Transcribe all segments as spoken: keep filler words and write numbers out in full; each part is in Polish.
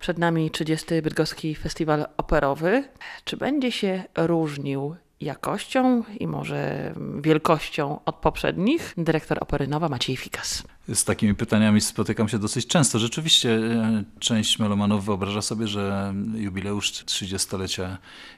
Przed nami trzydziesty Bydgoski Festiwal Operowy. Czy będzie się różnił jakością i może wielkością od poprzednich? Dyrektor Opery Nowa Maciej Fikas. Z takimi pytaniami spotykam się dosyć często. Rzeczywiście część melomanów wyobraża sobie, że jubileusz trzydziestolecia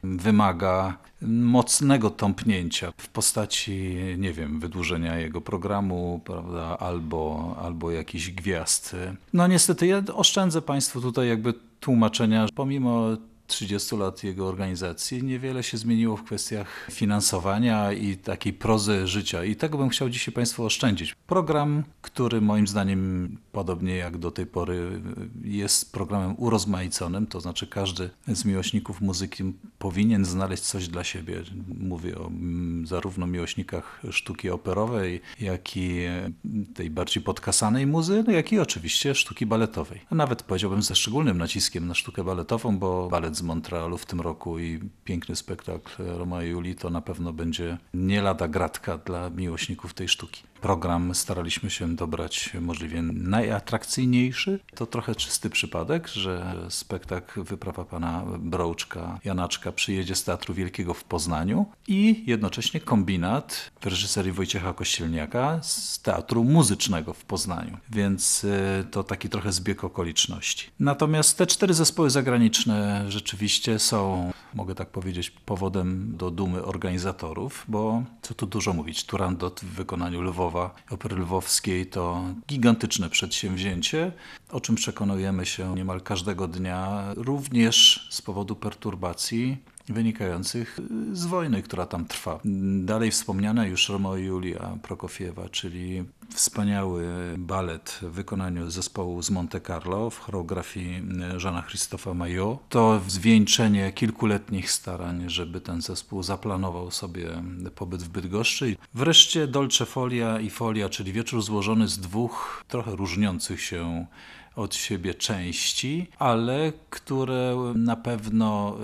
wymaga mocnego tąpnięcia w postaci, nie wiem, wydłużenia jego programu, prawda, albo, albo jakichś gwiazd. No niestety ja oszczędzę Państwu tutaj jakby tłumaczenia, pomimo trzydziestu lat jego organizacji niewiele się zmieniło w kwestiach finansowania i takiej prozy życia. I tego bym chciał dzisiaj Państwu oszczędzić. Program, który moim zdaniem, podobnie jak do tej pory, jest programem urozmaiconym, to znaczy każdy z miłośników muzyki powinien znaleźć coś dla siebie. Mówię o zarówno miłośnikach sztuki operowej, jak i tej bardziej podkasanej muzy, jak i oczywiście sztuki baletowej. A nawet powiedziałbym ze szczególnym naciskiem na sztukę baletową, bo balet z Montrealu w tym roku i piękny spektakl Romeo i Julii to na pewno będzie nie lada gratka dla miłośników tej sztuki. Program staraliśmy się dobrać możliwie najatrakcyjniejszy. To trochę czysty przypadek, że spektakl Wyprawa pana Brouczka, Janaczka przyjedzie z Teatru Wielkiego w Poznaniu i jednocześnie kombinat w reżyserii Wojciecha Kościelniaka z Teatru Muzycznego w Poznaniu. Więc to taki trochę zbieg okoliczności. Natomiast te cztery zespoły zagraniczne rzeczywiście są, mogę tak powiedzieć, powodem do dumy organizatorów, bo co tu dużo mówić, Turandot w wykonaniu Lwowa, Opery Lwowskiej to gigantyczne przedsięwzięcie, o czym przekonujemy się niemal każdego dnia, również z powodu perturbacji wynikających z wojny, która tam trwa. Dalej wspomniana już Romeo i Julia Prokofiewa, czyli wspaniały balet w wykonaniu zespołu z Monte Carlo w choreografii Jeana-Christopha Maillot. To zwieńczenie kilkuletnich starań, żeby ten zespół zaplanował sobie pobyt w Bydgoszczy. Wreszcie Dolce Folia i Folia, czyli wieczór złożony z dwóch trochę różniących się od siebie części, ale które na pewno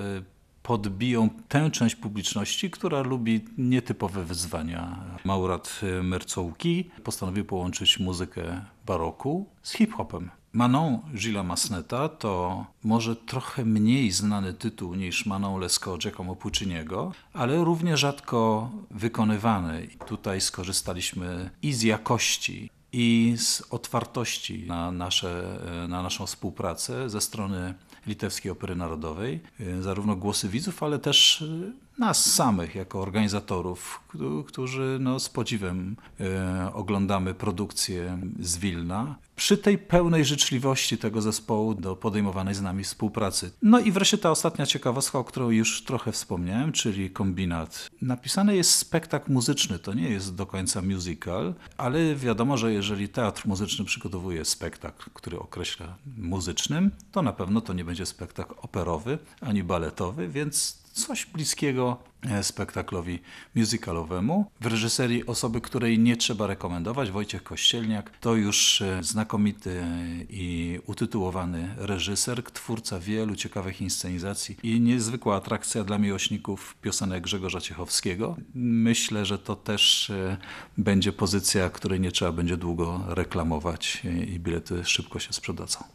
podbiją tę część publiczności, która lubi nietypowe wyzwania. Maurat Mercołki postanowił połączyć muzykę baroku z hip-hopem. Manon Gilla Masneta to może trochę mniej znany tytuł niż Manon Lescaut Giacomo Pucciniego, ale równie rzadko wykonywany. Tutaj skorzystaliśmy i z jakości, i z otwartości na, nasze, na naszą współpracę ze strony Litewskiej Opery Narodowej, zarówno głosy widzów, ale też nas samych jako organizatorów, którzy no, z podziwem e, oglądamy produkcję z Wilna, przy tej pełnej życzliwości tego zespołu do podejmowanej z nami współpracy. No i wreszcie ta ostatnia ciekawostka, o której już trochę wspomniałem, czyli kombinat. Napisany jest spektakl muzyczny, to nie jest do końca musical, ale wiadomo, że jeżeli teatr muzyczny przygotowuje spektakl, który określa muzycznym, to na pewno to nie będzie spektakl operowy ani baletowy, więc coś bliskiego spektaklowi musicalowemu. W reżyserii osoby, której nie trzeba rekomendować, Wojciech Kościelniak, to już znakomity i utytułowany reżyser, twórca wielu ciekawych inscenizacji i niezwykła atrakcja dla miłośników piosenek Grzegorza Ciechowskiego. Myślę, że to też będzie pozycja, której nie trzeba będzie długo reklamować i bilety szybko się sprzedadzą.